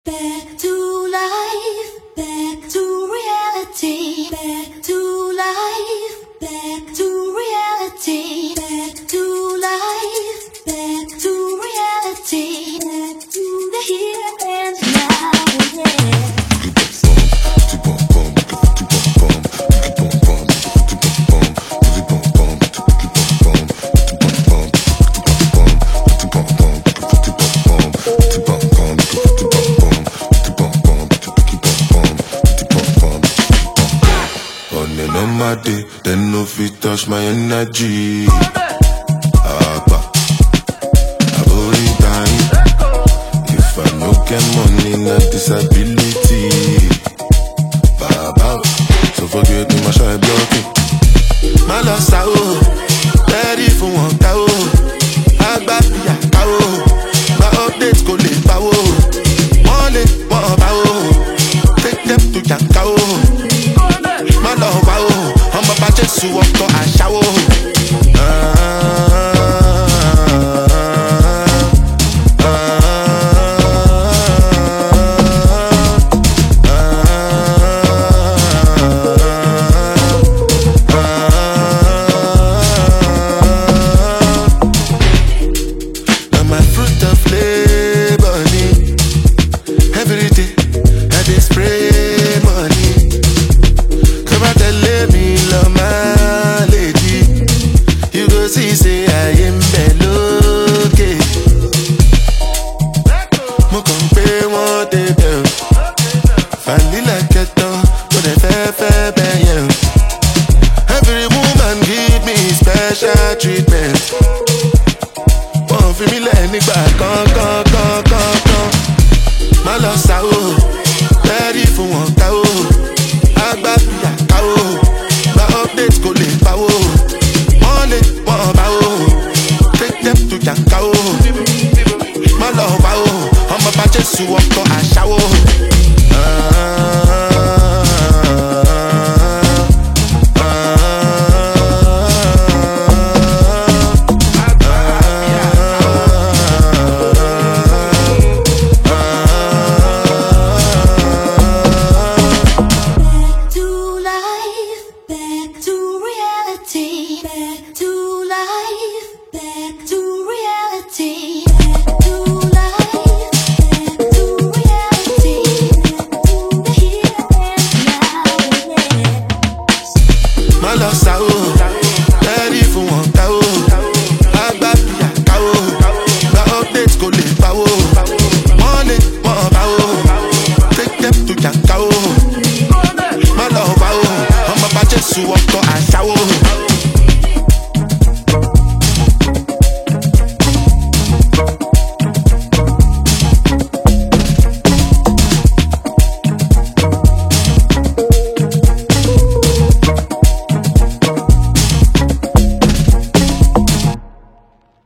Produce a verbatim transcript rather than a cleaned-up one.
Back to life, back to reality, back to life, back to reality, back to life, back to reality, back to the here and now, yeah. On my day, then no fit touch my energy. Abba, I body time. If I no get money, not disability. Baba, so forget me, my shy blocking. My loss out, ready for one cow. Agba ya cow, my updates go live power. One leg, one power. Take them to your cow. My love, I'm about to sue up to a shower. And my fruit of labor, every day I dey spray money. My lady, you go see, say I am below. Mo kàn pé wọ́n débẹ̀ o. Vanilla kẹtàn, mo dẹ̀ fẹ́ fẹ́ bẹ́ẹ̀ yẹn o. Every woman give me special treatment. Wọ́n fi mí lẹ̀ nígbà kan kan kan kan kan. Má lọ sá o, ready fún wọn ká o. Àgbà fìyà ká o. Updates go live power. One leg, one power. Take them to your cow. My love power. I'm about to sue up to a shower. Back to life, back to reality, back to life, back to reality, back to the here and now, yeah. My loss out, ready for one cow. Agba ya cow, my updates go live power. One leg, one power. Take them to your cow. My love power, I'm about to sue up to a shower.